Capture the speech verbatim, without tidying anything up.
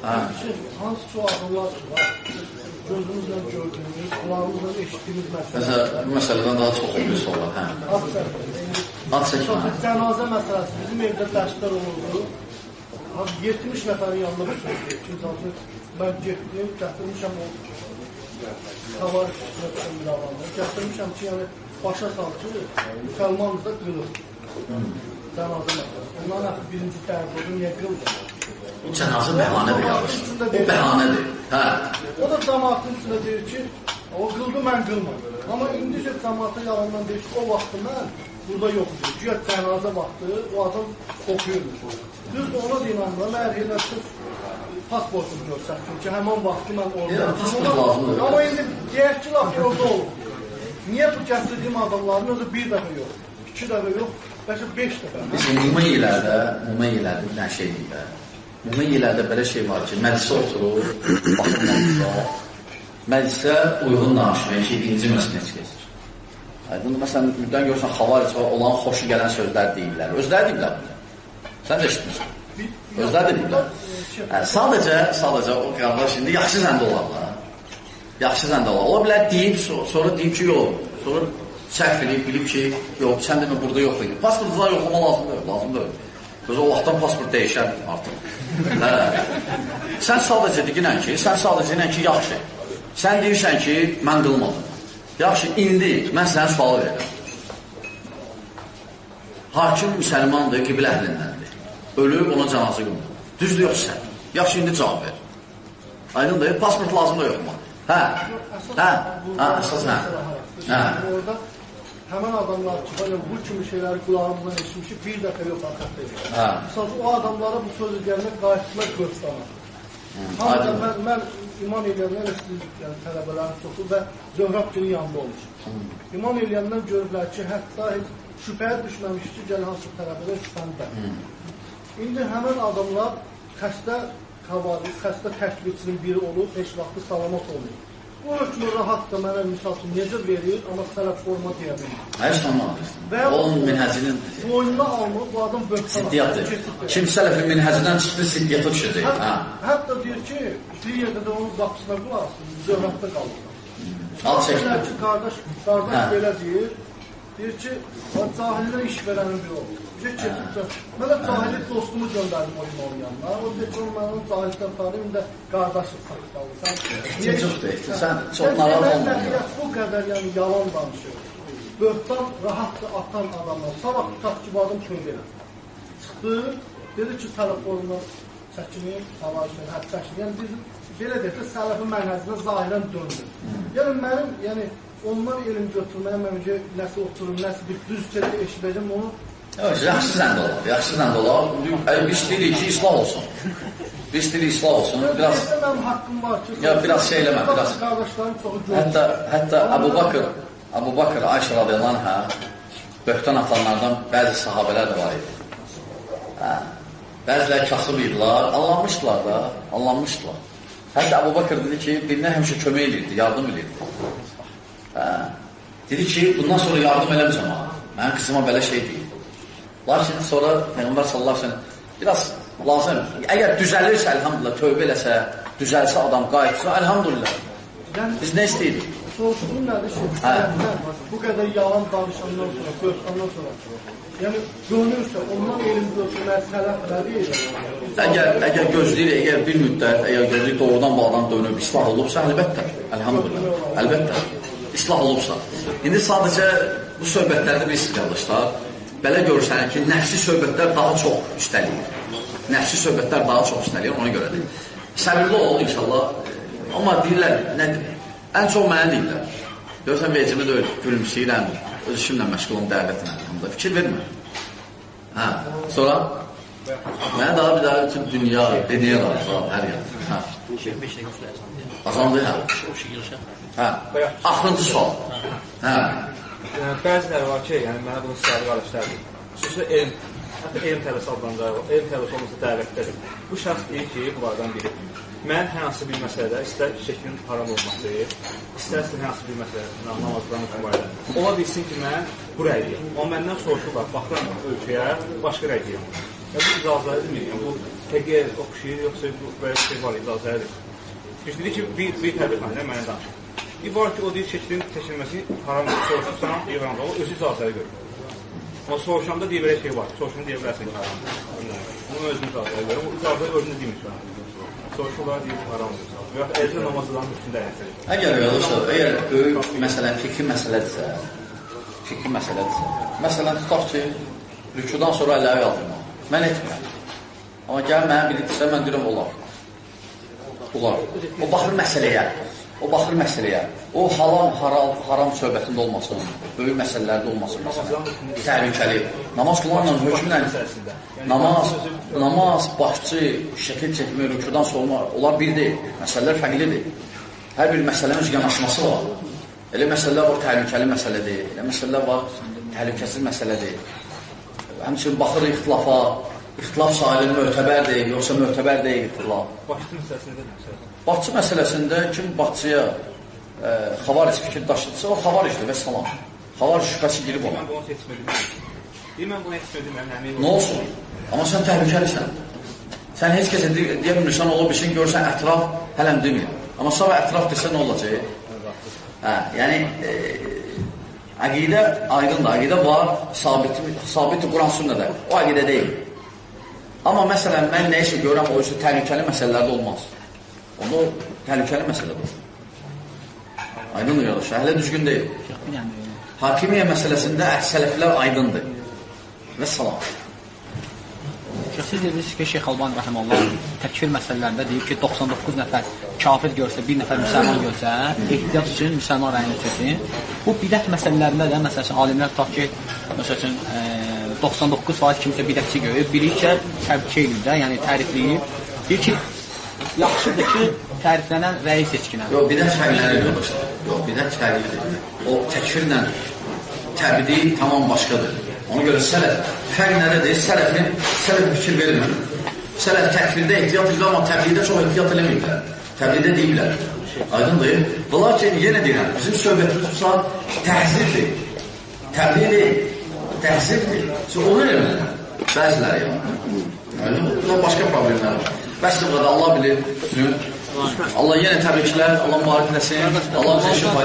Hansı ki o adamlar var, gözümüzlə gördüyümüz, kulağımızla eşitdiyimiz məsələlər. Məsələn, bu məsələdən daha çox obris olur, hə? Ad çəkmə. Cənazə məsələsi, bizim evdə dərslər olurdu. yetmiş nəfərin yanında bu söz deyir. Çünki mən getdim, gətirmişəm o kavar üstünə bir adamda. Gətirmişəm ki, yəni başa sal ki, müsəlmanız da qılır. Cənazə məsələsi. Onların hətta birinci dərd oldu, niyə qılır? Bu cənazə bəhanədir, yalnız. Bu bəhanədir. Hə. O da cəmaatın içində deyir ki, o qıldı, mən qılmadım. Amma indi ki, cəmaata yalandan deyir ki, o vaxtı mən burada yoxdur. Güya cənazə vaxtı, o adam oxuyurmuş. Düzdür, ona da inanmıram. Əgər elə sırf pasportumu görsəkdim ki, həman vaxtı mən orada. Amma indi deyək ki, laf orada olur. Niyə bu gətirdiyim adamların özü bir dəfə yox, iki dəfə yox, bəlkə beş dəfə. Biz mümə ilərdə, mümə ilərdə bir dənə şey deyilər. Mümə ilərdə belə şey var ki, məclisə oturur, baxın məclisə, məclisə uyğun danışmaya ki, birinci məsələ keçir. Bunu məsələn, müddən görürsən, xavariç olan xoşu gələn sözlər deyirlər. Özləri deyirlər bunu. Sən də eşitmirsən. Özləri deyirlər. Sadəcə, sadəcə o qardaş indi yaxşı zəndə olarlar. Yaxşı zəndə olar. Ola bilər deyib, sonra deyib ki, yox. Sonra səhv edib, bilib ki, yox, sən demə burada yox deyil. Pasportuzdan yoxlama lazımdır, lazımdır. Öz o vaxtdan pasport dəyişər artıq. Sən sadəcə deyinən ki, sən sadəcə deyinən ki, yaxşı. Sən deyirsən ki, mən qılmadım. Yaxşı, indi mən sənə sual verirəm. Hakim müsəlmandır, qiblə əhlindəndir. Ölüb, ona cənazə qılmır. Düzdür, yox sən. Yaxşı, indi cavab ver. Aydındır, pasport lazımdır, yoxma. Hə, hə, hə, əsas hə. Orada həmən adamlar ki, bu kimi şeyləri qulağımızdan eşitmişik, bir dəfə yox, arxaqda edir. Misal, o adamlara bu sözü gəlmək qayıtdılar qırxdana. Mən iman eləyəndən tələbələrin çoxu və Zöhrab günü yanında olmuş. İman eləyəndən görürlər ki, hətta şübhəyə düşməmiş ki, gəl hansı tələbələr şübhəndə. İndi həmən adamlar xəstə xəvarı, xəstə təklifçinin biri olub, heç vaxtı salamat olmuyor. O hökmü rahat da mənə misal üçün necə verir, amma sələf forma deyə bilir. Hayır, sanmam. Onun minhəcinin... Boynuna almır, bu adam böhtana. Siddiyatdır. Kim sələfin minhəcindən çıxdı, siddiyata düşəcək. Hətta deyir ki, bir yerdə də onun qapısına qularsın, zöhrətdə qalır. Al çəkmə. Qardaş, qardaş belə deyir, deyir ki, cahildən iş verənin bir olur. Deyir ki, mən də cahili dostumu göndərdim o imanın yanına. O deyir ki, mən onun cahildən tanıyım da qardaşım saxtalırsan. Sən çoxdur, sən çox narahat olmalıdır. Bu qədər yəni yalan danışıyor. Böhtan rahatca atan adamlar. Sabah tutaq ki, bu adam tövbə edir. Çıxdı, dedi ki, telefonunu çəkinir, savaşın, həd çəkinir. Yəni, biz belə deyək ki, sələfin mənhəzinə zahirən döndür. Yəni, mənim, yəni, ondan elm götürməyə məncə nəsə oturur, nəsə bir düz çəkə eşidəcəm onu. Yaxşı zəndə olar, yaxşı zəndə olar. Biz istəyirik ki, islah olsun. Biz istəyirik islah olsun. Biraz... Mənim haqqım var ki... Ya, biraz şey eləmə, biraz... Qardaşlarım çoxu görür. Hətta, hətta Əbu Bakır, Əbu Bakır, Ayşə radiyallahu anhə, böhtan atanlardan bəzi sahabələr də var idi. Hə, bəziləri kasıb idilər, allanmışdılar da, allanmışdılar. Hətta Əbu Bakır dedi ki, birinə həmişə kömək edirdi, yardım edirdi. Hə, dedi ki, bundan sonra yardım eləməyəcəm ha. Mənim qızıma belə şey deyil. Lakin sonra Peyğəmbər sallallahu əleyhi və səlləm biraz lazım. Əgər düzəlirsə, elhamdülillah, tövbə eləsə, düzəlsə adam qayıtsa, elhamdülillah. Biz nə istəyirik? Soruşduğum nədir ki, bu qədər yalan danışandan sonra, böhtandan sonra, yəni görünürsə, ondan elm götürməyə sələf nədir? Əgər, əgər gözləyir, əgər bir müddət, əgər gözləyir doğrudan bu adam dönüb, islah olubsa, əlbəttə, elhamdülillah, əlbəttə, islah olubsa. İndi sadəcə bu söhbətlərdə bir istiqalışlar, belə görürsən ki, nəfsi söhbətlər daha çox üstəliyir. Nəfsi söhbətlər daha çox üstəliyir, ona görədir. Səbirli ol, inşallah. Amma deyirlər, nədir? Ən çox mənə deyirlər. Görürsən, vecimi də gülümsəyirəm, öz işimlə məşğul olun, dəvətinə. Fikir vermə. Hə, sonra mənə daha bir daha bütün dünya, dünya lazım, hər yer. Hə. Azandı, hə. Hə, axırıncı sual. Hə. Bəziləri var ki, yəni mənə bunu səhəli qarışlardır. Xüsusi elm, hətta elm tələsi adlandırır, elm tələsi olmasa dəvətdədir. Bu şəxs deyir ki, bunlardan biri. Mən hər hansı bir məsələdə, istər şəklin haram olması, istərsə hər hansı bir məsələdə, namazdan mübarək. Ola bilsin ki, mən bu rəydiyəm. O məndən soruşurlar, baxıram ölkəyə, başqa rəydiyəm. Bu icazə edilmir. Bu Həqiqət oxşayır, yoxsa belə şey var, icazədir. Biz dedik ki, bir, bir təbliğatında mənə danışır. Bir var ki, o deyir şəklin çəkilməsi haram soruşursan, deyir haram, o özü icazəli görür. Amma soruşanda deyir belə şey var, soruşanda deyir bilərsən ki, haram. Onun özünü icazəli görür, o icazəli özünü demir. Soruşurlar, deyir haramdır. Və yaxud əlcə namazıdan üstündə əyəsəlir. Əgər yoluşur, əgər böyük, məsələn, fikri məsələdirsə, fikri məsələdirsə, məsələn, tutaq ki, rükudan sonra əlləri qaldırmaq. Mən etmirəm. Amma gəl mənə bilirsə, mən deyirəm, olar. Olar. O baxır məsələyə. O baxır məsələyə. O haram, haram, haram söhbətində olmasın, böyük məsələlərdə olmasın, məsələn, təhlükəli. Namaz qılarla hökmlə, namaz, namaz, başçı, şəkil çəkmək, rükudan soğuma, onlar bir deyil. Məsələlər fərqlidir. Hər bir məsələnin öz yanaşması var. Elə məsələlər var, təhlükəli məsələdir. Elə məsələlər var, təhlükəsiz məsələdir. Həmçinin baxır ixtilafa, ixtilaf sahilinin möhtəbərdir, yoxsa möhtəbər deyil ixtilaf. Başçı məsələsində nə? Başçı məsələsində kim başçıya e, xavaric fikir daşıdırsa, o xavaricdir və salam. Xavaric şübhəsi girib ona. Mən bunu seçmədim. Deyim, mən bunu seçmədim, mən həmin... Nə olsun? Amma sən təhlükəlisən. Sən heç kəsə deyə bilmirsən, ola bir şey görsən, ətraf hələm demir. Amma sabah ətraf desə nə olacaq? Hə, yəni, e, əqidə aydındır, əqidə var, sabit Quran sünnədə. O əqidə deyil. Amma məsələn, mən neysə görəm, o işte təhlükəli məsələlərdə olmaz. Onda o təhlükəli məsələdir. Aydındır yoldaşlar, hələ düzgün deyil. Hakimiyyə məsələsində sələflər aydındır. Və salam. Siz deyirsiniz ki, Şeyx Albani rəhməllah təkfir məsələlərində deyib ki, doxsan doqquz nəfər kafir görsə, bir nəfər müsəlman görsə, ehtiyat üçün müsəlman rəyini çəkin. Bu bidət məsələlərində də, məsəl üçün, alimlər tutaq ki, məsəl üçün, doxsan doqquz faiz kimsə bidətçi görür, biri ki, təbrik edir də, yəni tərifləyir. Deyir ki, yaxşıdır ki, təriflənən rəyi seçkinə. Yox, bidət fərqləri yox. Yox, bidət fərqlidir. O təkfirlə təbidi tamam başqadır. Ona görə sələf, fərq nədədir? Sələfin, sələf fikir vermir. Sələf təkfirdə ehtiyat edir, amma təbliğdə çox ehtiyat eləməyiblər. Təbliğdə deyiblər. Aydındır. Və lakin, yenə deyirəm, bizim söhbətimiz bu saat təhzirdir. Təbliğ deyil. Təhzirdir. Onu eləməkdir. Bəziləri yəni. Burada başqa problemlər var. Bəs də burada Allah bilir. Allah yenə təbriklər, Allah mübarək eləsin. Allah bize şifa